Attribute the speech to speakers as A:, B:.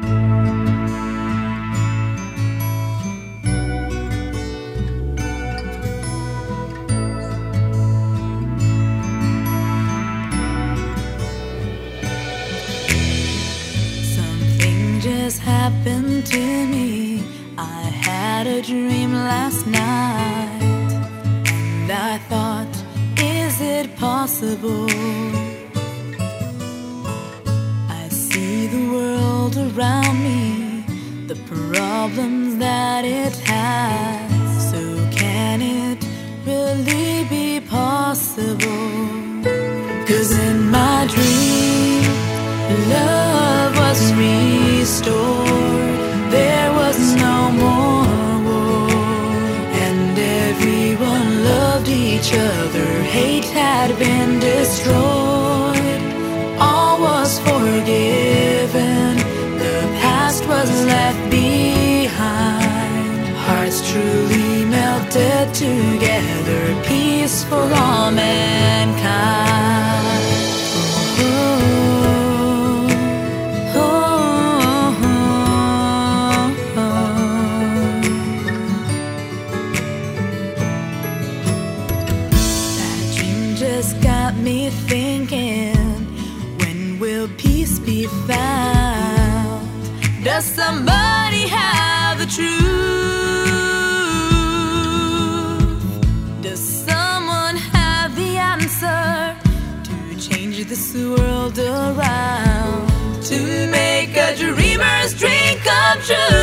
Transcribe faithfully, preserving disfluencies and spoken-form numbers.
A: Just happened to me. I had a dream last night, and I thought, is it possible? I see the world around me, the problems that it has. So can it really be possible? 'Cause in my dream, love was restored. There was no more war, and everyone loved each other. Hate had been destroyed. All was forgiven. The past was left behind. Hearts truly melted together. Peace for all mankind. Just got me thinking, when will peace be found? Does somebody have the truth? Does someone have the answer to change this world around, to make a dreamer's dream come true?